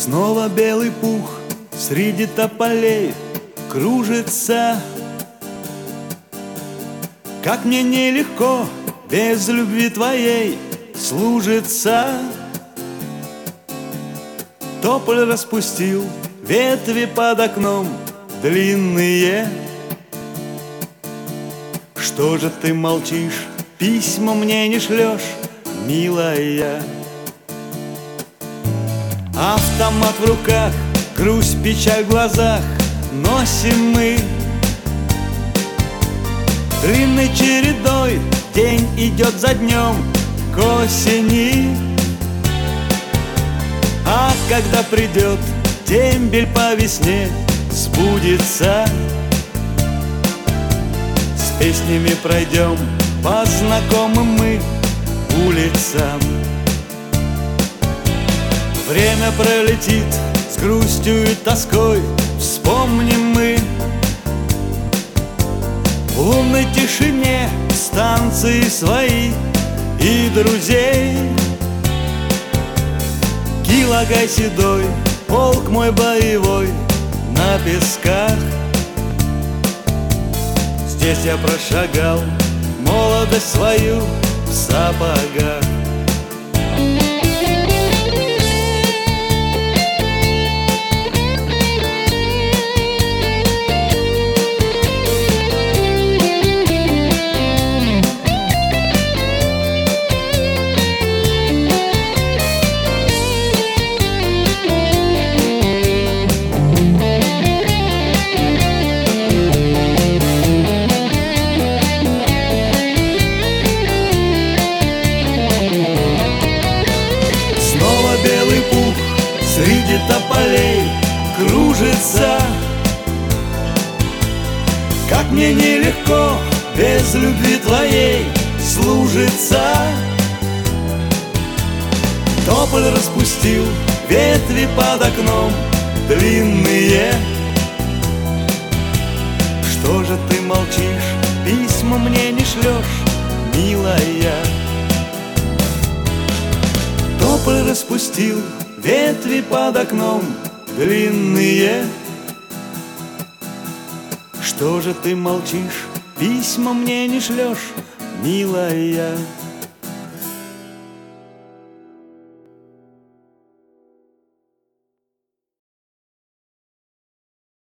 Снова белый пух среди тополей кружится. Как мне нелегко без любви твоей служится. Тополь распустил ветви под окном длинные. Что же ты молчишь, письма мне не шлешь, милая? Автомат в руках, грусть, печаль в глазах носим мы. Длинной чередой день идет за днем к осени. А когда придет дембель по весне, сбудется. С песнями пройдем по знакомым мы улицам. Время пролетит с грустью и тоской, вспомним мы. В лунной тишине станции свои и друзей. Килагай седой, полк мой боевой на песках. Здесь я прошагал молодость свою в сапогах. Белый пух среди тополей кружится. Как мне нелегко без любви твоей служится. Тополь распустил ветви под окном длинные. Что же ты молчишь, письма мне не шлешь, милая? Тополь распустил ветви под окном длинные. Что же ты молчишь, письма мне не шлешь, милая?